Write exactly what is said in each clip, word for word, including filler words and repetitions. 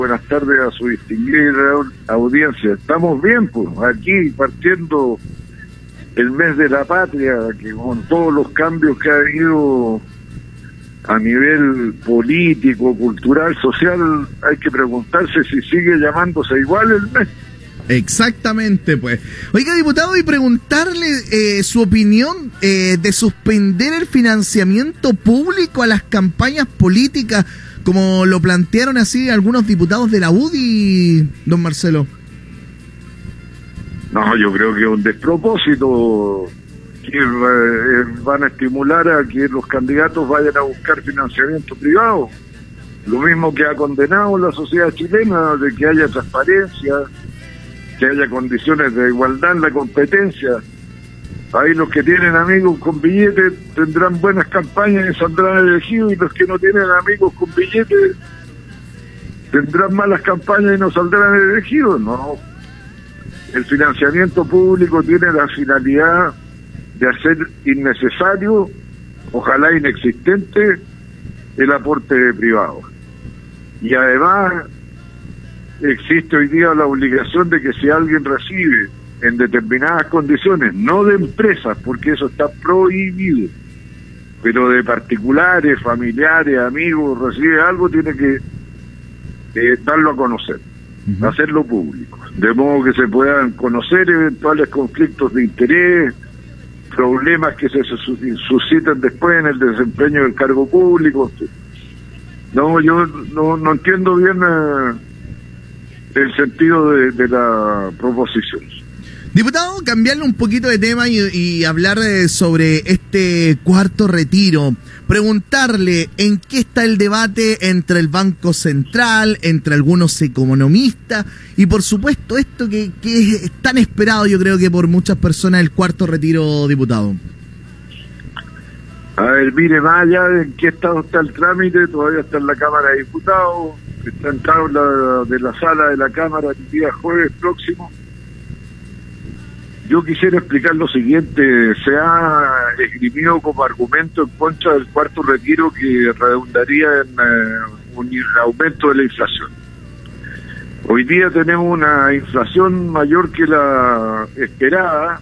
Buenas tardes a su distinguida audiencia. Estamos bien, pues, aquí partiendo el mes de la patria, que con todos los cambios que ha habido a nivel político, cultural, social, hay que preguntarse si sigue llamándose igual el mes. Exactamente, pues. Oiga, diputado, y preguntarle eh, su opinión eh, de suspender el financiamiento público a las campañas políticas, como lo plantearon así algunos diputados de la U D I, don Marcelo. No, yo creo que es un despropósito que eh, van a estimular a que los candidatos vayan a buscar financiamiento privado. Lo mismo que ha condenado la sociedad chilena, de que haya transparencia, que haya condiciones de igualdad en la competencia. Ahí los que tienen amigos con billetes tendrán buenas campañas y saldrán elegidos, y los que no tienen amigos con billetes tendrán malas campañas y no saldrán elegidos. No, el financiamiento público tiene la finalidad de hacer innecesario, ojalá inexistente, el aporte privado. Y además existe hoy día la obligación de que si alguien recibe en determinadas condiciones, no de empresas, porque eso está prohibido, pero de particulares, familiares, amigos, recibe algo, tiene que eh, darlo a conocer, uh-huh. hacerlo público, de modo que se puedan conocer eventuales conflictos de interés, problemas que se suscitan después en el desempeño del cargo público. No, yo no, no entiendo bien eh, el sentido de, de la proposición. Diputado, cambiarle un poquito de tema y, y hablar eh, sobre este cuarto retiro. Preguntarle en qué está el debate entre el Banco Central, entre algunos economistas y por supuesto esto que, que es tan esperado, yo creo que por muchas personas, el cuarto retiro, diputado. A ver, mire, más allá de en qué estado está el trámite, todavía está en la Cámara de Diputados, está en tabla de la sala de la Cámara el día jueves próximo. Yo quisiera explicar lo siguiente: se ha esgrimido como argumento en contra del cuarto retiro que redundaría en eh, un aumento de la inflación. Hoy día tenemos una inflación mayor que la esperada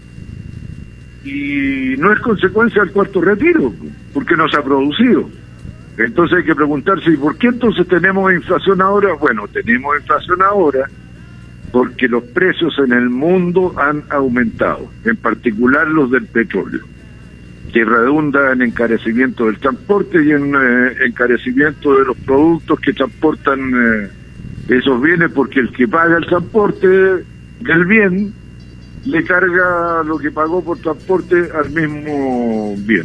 y no es consecuencia del cuarto retiro, porque no se ha producido. Entonces hay que preguntarse, ¿y por qué entonces tenemos inflación ahora? Bueno, tenemos inflación ahora porque los precios en el mundo han aumentado, en particular los del petróleo, que redunda en encarecimiento del transporte y en eh, encarecimiento de los productos que transportan eh, esos bienes, porque el que paga el transporte del bien le carga lo que pagó por transporte al mismo bien.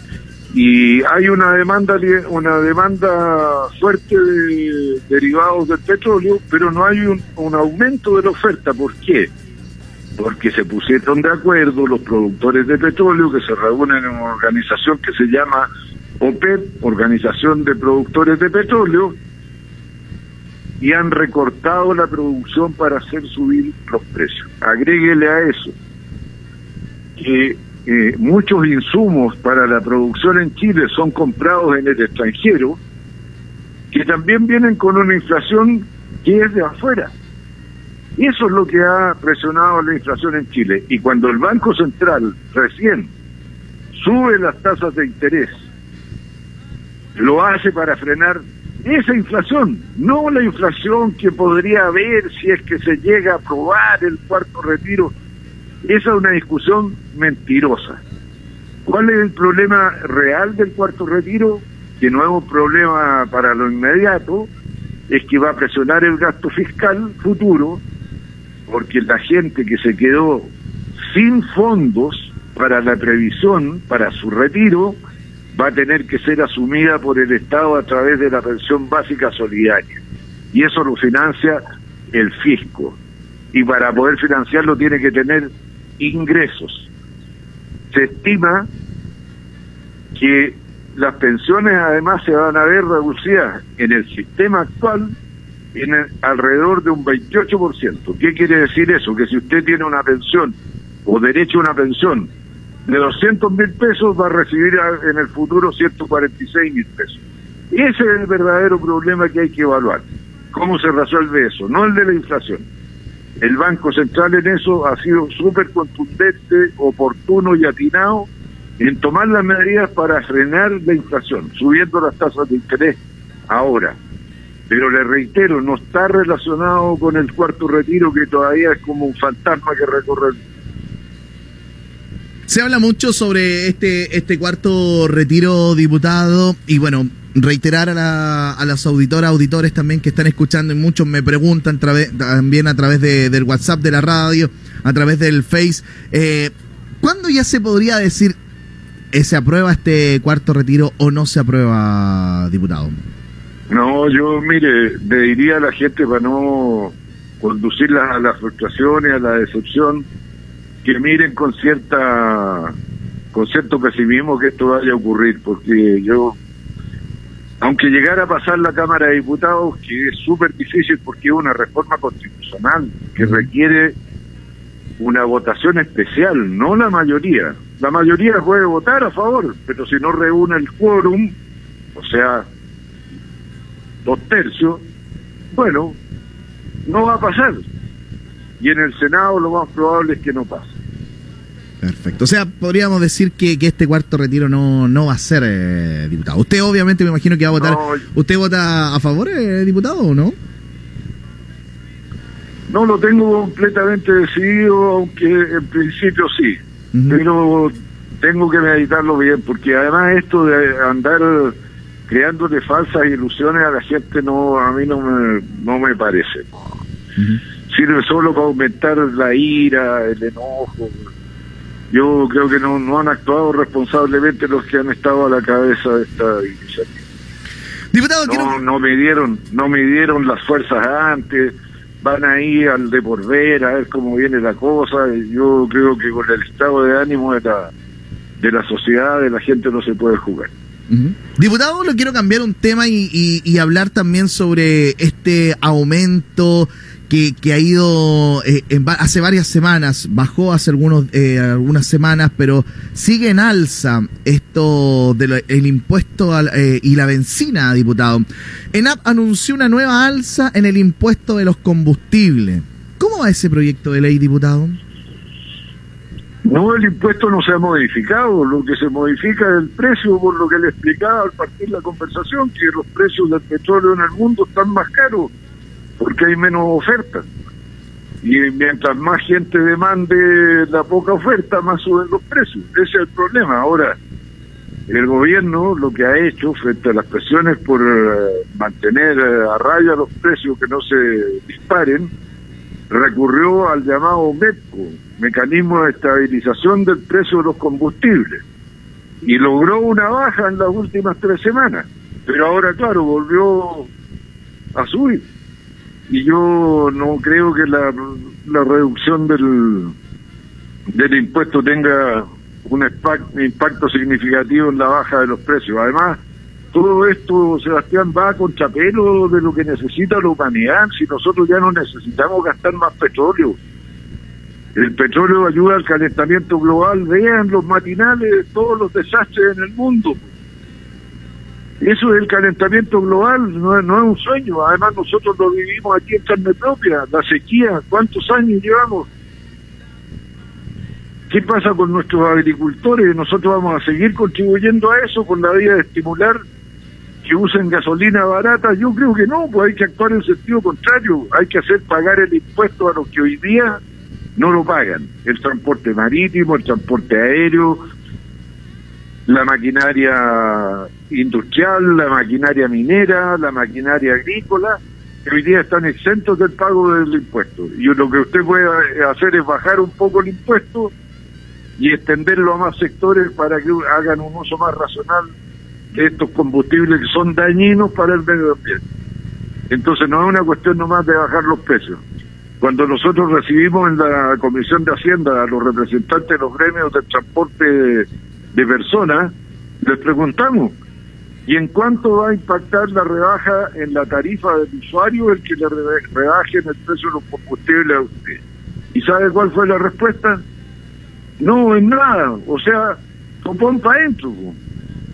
Y hay una demanda una demanda fuerte de derivados del petróleo, pero no hay un, un aumento de la oferta. ¿Por qué? Porque se pusieron de acuerdo los productores de petróleo, que se reúnen en una organización que se llama OPEP, Organización de Productores de Petróleo, y han recortado la producción para hacer subir los precios. Agréguele a eso que Eh, muchos insumos para la producción en Chile son comprados en el extranjero, que también vienen con una inflación que es de afuera. Y eso es lo que ha presionado la inflación en Chile. Y cuando el Banco Central recién sube las tasas de interés, lo hace para frenar esa inflación, no la inflación que podría haber si es que se llega a aprobar el cuarto retiro. Esa es una discusión mentirosa. ¿Cuál es el problema real del cuarto retiro? Que no es un problema para lo inmediato, es que va a presionar el gasto fiscal futuro, porque la gente que se quedó sin fondos para la previsión, para su retiro, va a tener que ser asumida por el Estado a través de la pensión básica solidaria. Y eso lo financia el fisco. Y para poder financiarlo tiene que tener ingresos. Se estima que las pensiones además se van a ver reducidas en el sistema actual en el, alrededor de un veintiocho por ciento. ¿Qué quiere decir eso? Que si usted tiene una pensión o derecho a una pensión de doscientos mil pesos, va a recibir a, en el futuro ciento cuarenta y seis mil pesos. Ese es el verdadero problema que hay que evaluar. ¿Cómo se resuelve eso? No el de la inflación. El Banco Central en eso ha sido súper contundente, oportuno y atinado en tomar las medidas para frenar la inflación, subiendo las tasas de interés ahora. Pero le reitero, no está relacionado con el cuarto retiro, que todavía es como un fantasma que recorre el... Se habla mucho sobre este este cuarto retiro, diputado, y bueno, reiterar a, la, a las auditoras, auditores también que están escuchando, y muchos me preguntan tra- también a través de, del WhatsApp de la radio, a través del Face, eh, ¿cuándo ya se podría decir eh, se aprueba este cuarto retiro o no se aprueba, diputado? No, yo, mire, le diría a la gente, para no conducirla a las frustraciones, a la decepción, que miren con cierta con cierto pesimismo que esto vaya a ocurrir, porque yo, aunque llegara a pasar la Cámara de Diputados, que es súper difícil porque es una reforma constitucional que requiere una votación especial, no la mayoría. La mayoría puede votar a favor, pero si no reúne el quórum, o sea, dos tercios, bueno, no va a pasar. Y en el Senado lo más probable es que no pase. Perfecto. O sea, podríamos decir que, que este cuarto retiro no, no va a ser, eh, diputado. Usted obviamente me imagino que va a votar. No, ¿usted vota a favor, eh, diputado, o no? No lo tengo completamente decidido, aunque en principio sí. Uh-huh. Pero tengo que meditarlo bien, porque además esto de andar creándole falsas ilusiones a la gente, no, a mí no me, no me parece. Uh-huh. Sirve solo para aumentar la ira, el enojo. Yo creo que no, no han actuado responsablemente los que han estado a la cabeza de esta iniciativa. Diputado, no, quiero... no midieron, no midieron las fuerzas antes, van ahí al de por ver, a ver cómo viene la cosa. Y yo creo que con el estado de ánimo de la, de la sociedad, de la gente, no se puede jugar. Uh-huh. Diputado, lo quiero cambiar un tema y, y, y hablar también sobre este aumento que, que ha ido eh, en, hace varias semanas, bajó hace algunos eh, algunas semanas, pero sigue en alza esto del el impuesto al, eh, y la benzina, diputado. ENAP anunció una nueva alza en el impuesto de los combustibles. ¿Cómo va ese proyecto de ley, diputado? No, el impuesto no se ha modificado, lo que se modifica es el precio, por lo que le explicaba al partir la conversación, que los precios del petróleo en el mundo están más caros, porque hay menos oferta. Y mientras más gente demande la poca oferta, más suben los precios. Ese es el problema. Ahora, el gobierno lo que ha hecho frente a las presiones por uh, mantener uh, a raya los precios, que no se disparen, recurrió al llamado MEPCO, Mecanismo de Estabilización del Precio de los Combustibles, y logró una baja en las últimas tres semanas, pero ahora, claro, volvió a subir. Y yo no creo que la, la reducción del, del impuesto tenga un impacto, impacto significativo en la baja de los precios. Además, todo esto, Sebastián, va a contrapelo de lo que necesita la humanidad. Si nosotros ya no necesitamos gastar más petróleo, el petróleo ayuda al calentamiento global. Vean los matinales, todos los desastres en el mundo. Eso es el calentamiento global, no, no es un sueño. Además, nosotros lo vivimos aquí en carne propia. La sequía, ¿cuántos años llevamos? ¿Qué pasa con nuestros agricultores? Nosotros vamos a seguir contribuyendo a eso con la vía de estimular que usen gasolina barata. Yo creo que no, pues hay que actuar en sentido contrario. Hay que hacer pagar el impuesto a los que hoy día no lo pagan. El transporte marítimo, el transporte aéreo, la maquinaria industrial, la maquinaria minera, la maquinaria agrícola, que hoy día están exentos del pago del impuesto. Y lo que usted puede hacer es bajar un poco el impuesto y extenderlo a más sectores para que hagan un uso más racional de estos combustibles que son dañinos para el medio ambiente. Entonces no es una cuestión nomás de bajar los precios. Cuando nosotros recibimos en la Comisión de Hacienda a los representantes de los gremios del transporte de, de personas, les preguntamos, ¿y en cuánto va a impactar la rebaja en la tarifa del usuario el que le rebajen el precio de los combustibles a usted? ¿Y sabe cuál fue la respuesta? No, en nada. O sea, copón para adentro.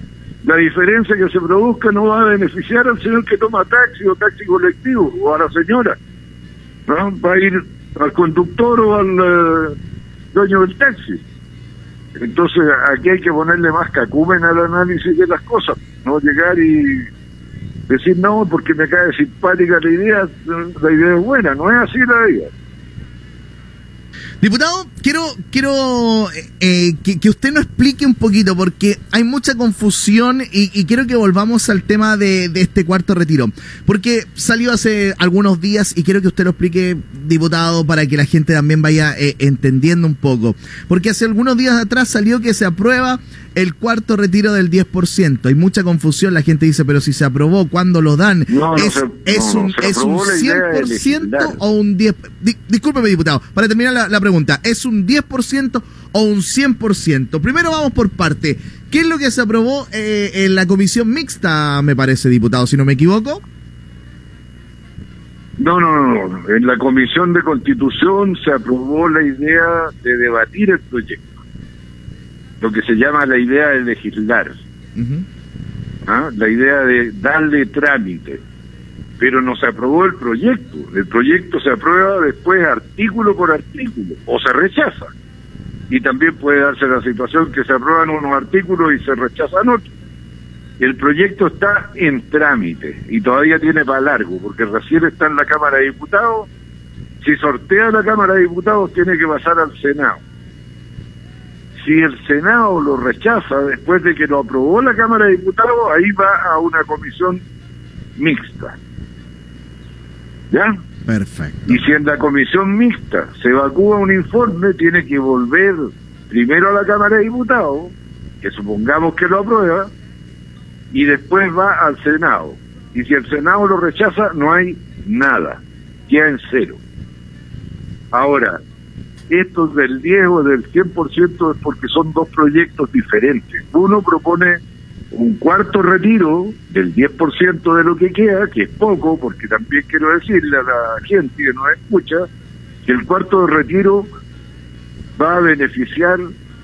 La diferencia que se produzca no va a beneficiar al señor que toma taxi o taxi colectivo, o a la señora, ¿no? Va a ir al conductor o al uh, dueño del taxi. Entonces aquí hay que ponerle más cacumen al análisis de las cosas, no llegar y decir no porque me cae simpática la idea, la idea es buena, no es así la idea. Diputado, quiero quiero eh, que, que usted nos explique un poquito, porque hay mucha confusión y, y quiero que volvamos al tema de, de este cuarto retiro, porque salió hace algunos días y quiero que usted lo explique, diputado, para que la gente también vaya eh, entendiendo un poco, porque hace algunos días atrás salió que se aprueba el cuarto retiro del diez por ciento. Hay mucha confusión, la gente dice, pero si se aprobó, ¿cuándo lo dan? No, no ¿Es, se, es no, un, no, se ¿es un cien por ciento o un diez por ciento? Di, discúlpeme, diputado, para terminar la, la pregunta, ¿es un diez por ciento o un cien por ciento? Primero vamos por parte. ¿Qué es lo que se aprobó eh, en la comisión mixta, me parece, diputado, si no me equivoco? No, no, no, no. En la Comisión de Constitución se aprobó la idea de debatir el proyecto, lo que se llama la idea de legislar, uh-huh. ¿Ah? La idea de darle trámite, pero no se aprobó el proyecto. El proyecto se aprueba después artículo por artículo, o se rechaza. Y también puede darse la situación que se aprueban unos artículos y se rechazan otros. El proyecto está en trámite y todavía tiene para largo, porque recién está en la Cámara de Diputados. Si sortea la Cámara de Diputados, tiene que pasar al Senado. Si el Senado lo rechaza después de que lo aprobó la Cámara de Diputados, ahí va a una comisión mixta. ¿Ya? Perfecto. Y si en la comisión mixta se evacúa un informe, tiene que volver primero a la Cámara de Diputados, que supongamos que lo aprueba, y después va al Senado. Y si el Senado lo rechaza, no hay nada, queda en cero. Ahora, esto del diez o del cien por ciento es porque son dos proyectos diferentes. Uno propone un cuarto retiro del diez por ciento de lo que queda, que es poco, porque también quiero decirle a la gente que nos escucha que el cuarto retiro va a beneficiar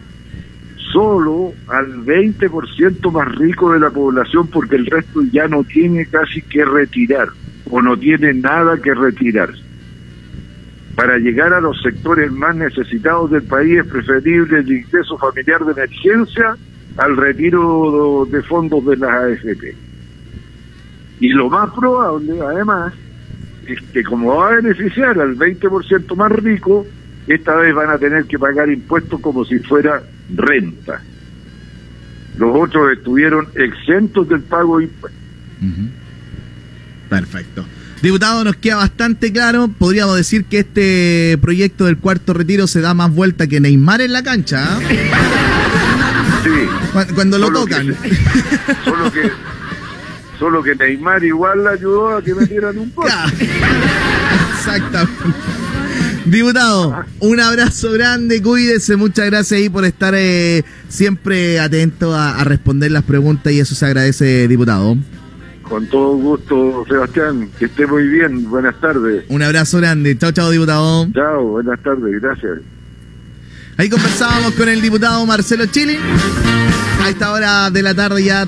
solo al veinte por ciento más rico de la población, porque el resto ya no tiene casi que retirar, o no tiene nada que retirar. Para llegar a los sectores más necesitados del país es preferible el ingreso familiar de emergencia al retiro de fondos de las A F P. Y lo más probable, además, es que como va a beneficiar al veinte por ciento más rico, esta vez van a tener que pagar impuestos como si fuera renta. Los otros estuvieron exentos del pago de impuestos. Uh-huh. Perfecto. Diputado, nos queda bastante claro. Podríamos decir que este proyecto del cuarto retiro se da más vuelta que Neymar en la cancha, ¿eh? Sí. Cuando, cuando lo tocan. Que, solo que solo que Neymar igual le ayudó a que metieran un poco. Exactamente. Diputado, un abrazo grande, cuídese, muchas gracias ahí por estar eh, siempre atento a, a responder las preguntas, y eso se agradece, diputado. Con todo gusto, Sebastián, que esté muy bien, buenas tardes. Un abrazo grande, chao, chao, diputado. Chao, buenas tardes, gracias. Ahí conversábamos con el diputado Marcelo Chilin, a esta hora de la tarde ya.